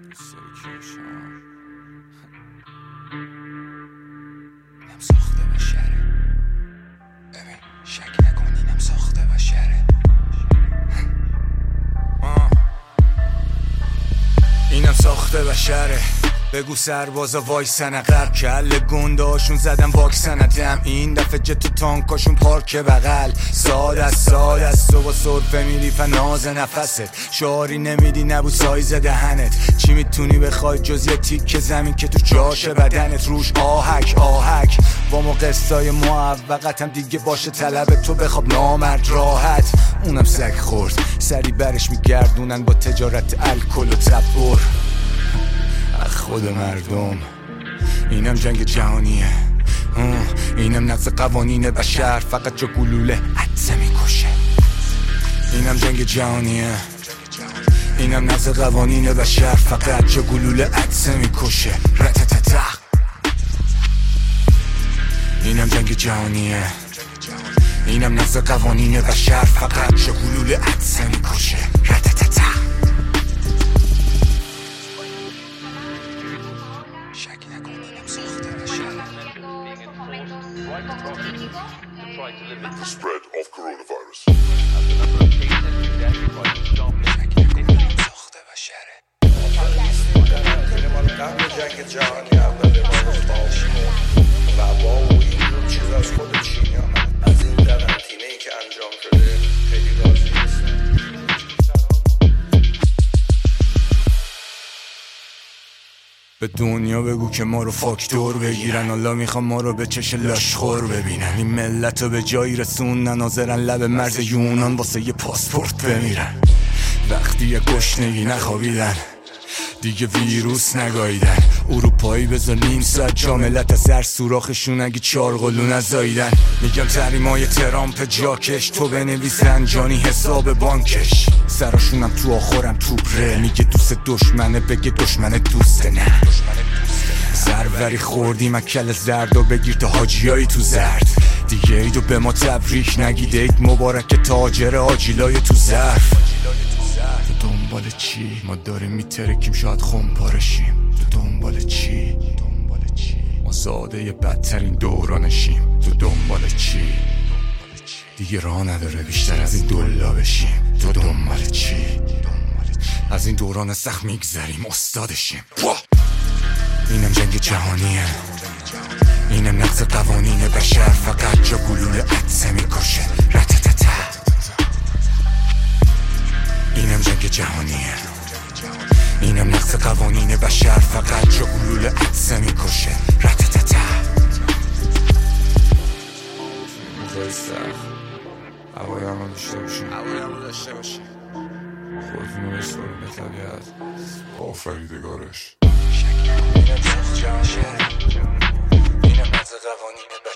دوست داری کیشم اینم ساخته بشره. ببین شک نکن اینم ساخته بشره. اینم ساخته بشره. بگو سربازا وایسن عقب، کل گنداشون زدن واکسنتم. این دفعه جت تانکاشون پارک بغل. سال از تو با صرفه میری فناز نفست. شعاری نمیدی نبود سایز دهنت. چی میتونی بخوای جز یه تیک زمین که تو جاشه بدنت روش آهک با ما قصای موقتم دیگه باشه طلب تو بخواب نامرد راحت. اونم سگ خورد سری برش میگردونن با تجارت الکل و تبر. خود مردم اینم جنگ جهانیه. اینم نقض قوانین بشر، فقط جا گلوله عدسه میکشه. اینم جنگ جهانیه. اینم نقض قوانین بشر، فقط جا گلوله عدسه میکشه. رتتتا. اینم جنگ جهانیه. اینم نقض قوانین بشر، فقط جا گلوله عدسه میکشه. رتتتا. The spread of coronavirus. جنگ جهانی اول بارش باشیم و با و اینجور چیز از خود چینیان از این قرنطینه ای که انجام شده خیلی راضی نیستم. به دنیا بگو که ما رو فاکتور بگیرن، حالا میخوام ما رو به چش لاشخور ببینن. این ملت رو به جایی رسوندن ناظرن لب مرز یونان واسه یه پاسپورت بمیرن. وقتی یه گشنگی نخوابیدن دیگه ویروس نگاییدن. اروپایی بذار نیم ساعت جاملت از هر سوراخشون اگه 4 قلو نزاییدن. میگم تحریمای ترامپ جاکش، تو بنویس رنجانی حساب بانکش. سراشونم تو آخرم توپره، میگه دوست دشمنه بگه دشمن دوسته. نه سروری خوردیم اکل زرد و بگیر تا حاجیایی تو زرد. دیگه ایدو به ما تبریک نگید، عید مبارک تاجر آجیلای تو ظرف. تو دنبال چی؟ ما داریم میترکیم شاید خونپارشیم. تو دنبال چی؟ ما زاده بدترین دورانشیم. تو دنبال چی؟ دیگه راه نداره بیشتر از این دولا بشیم. تو دنبال چی؟ از این دوران سخت میگذریم استادشیم. اینم جنگ جهانیه. اینم نقض قوانین بشر، فقط جا گلوله عدسه میکشه. رتتتا. اینم جنگ جهانیه. اینم نقض قوانین بشر، فقط جا گلوله عدسه میکشه. رتتتا. موقعی سخت هوای همه داشته باشیم. خودتونو بسپاریم به طبیعت با آفریدگارش. اینم جنگ جهانیه. اینم نقض قوانین